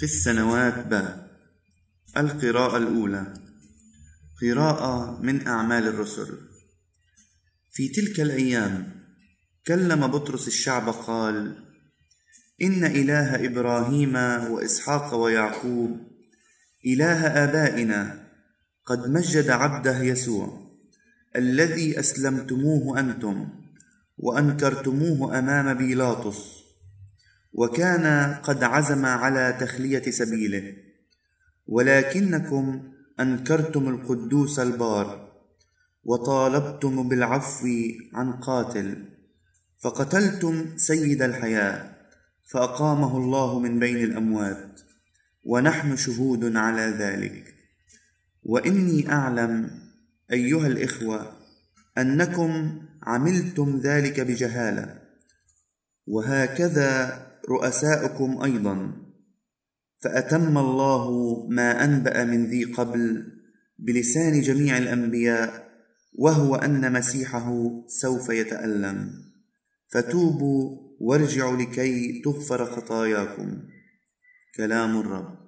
في السنوات القراءة الأولى، قراءة من أعمال الرسل. في تلك الأيام كلم بطرس الشعب قال: إن إله إبراهيم وإسحاق ويعقوب إله آبائنا قد مجد عبده يسوع الذي أسلمتموه أنتم وأنكرتموه أمام بيلاطس، وكان قد عزم على تخلية سبيله، ولكنكم أنكرتم القدوس البار وطالبتم بالعفو عن قاتل، فقتلتم سيد الحياة فأقامه الله من بين الأموات، ونحن شهود على ذلك. وإني أعلم أيها الإخوة أنكم عملتم ذلك بجهالة، وهكذا رؤساؤكم أيضا، فأتم الله ما أنبأ من ذي قبل بلسان جميع الأنبياء، وهو أن مسيحه سوف يتألم، فتوبوا وارجعوا لكي تغفر خطاياكم. كلام الرب.